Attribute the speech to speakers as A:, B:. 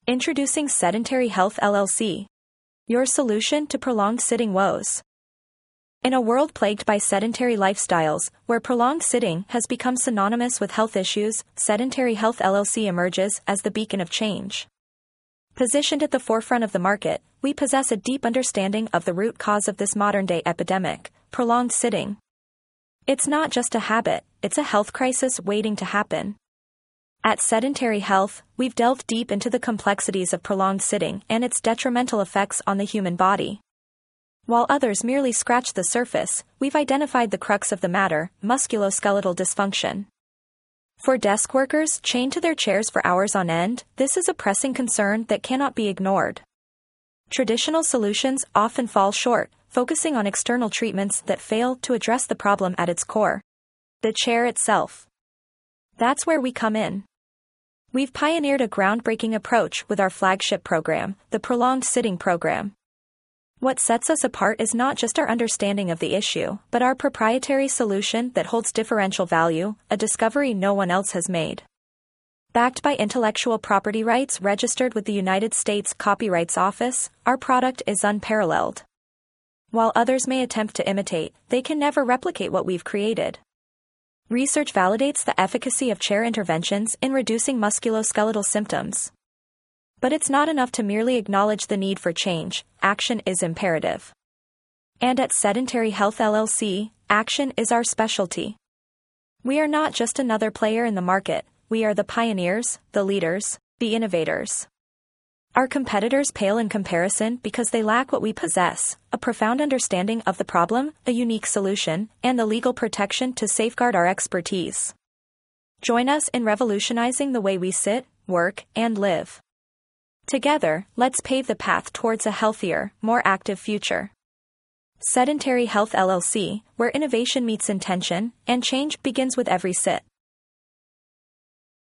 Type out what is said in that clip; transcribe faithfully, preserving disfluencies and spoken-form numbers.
A: Introducing Sedentary Health L L C, your solution to prolonged sitting woes. In a world plagued by sedentary lifestyles, where prolonged sitting has become synonymous with health issues, Sedentary Health L L C emerges as the beacon of change. Positioned at the forefront of the market, we possess a deep understanding of the root cause of this modern-day epidemic, prolonged sitting. It's not just a habit, it's a health crisis waiting to happen. At Sedentary Health, we've delved deep into the complexities of prolonged sitting and its detrimental effects on the human body. While others merely scratch the surface, we've identified the crux of the matter: musculoskeletal dysfunction. For desk workers chained to their chairs for hours on end, this is a pressing concern that cannot be ignored. Traditional solutions often fall short, focusing on external treatments that fail to address the problem at its core: the chair itself. That's where we come in. We've pioneered a groundbreaking approach with our flagship program, the Prolonged Sitting Program. What sets us apart is not just our understanding of the issue, but our proprietary solution that holds differential value, a discovery no one else has made. Backed by intellectual property rights registered with the United States Copyrights Office, our product is unparalleled. While others may attempt to imitate, they can never replicate what we've created. Research validates the efficacy of chair interventions in reducing musculoskeletal symptoms. But it's not enough to merely acknowledge the need for change, action is imperative. And at Sedentary Health L L C, action is our specialty. We are not just another player in the market, we are the pioneers, the leaders, the innovators. Our competitors pale in comparison because they lack what we possess: a profound understanding of the problem, a unique solution, and the legal protection to safeguard our expertise. Join us in revolutionizing the way we sit, work, and live. Together, let's pave the path towards a healthier, more active future. Sedentary Health L L C, where innovation meets intention, and change begins with every sit.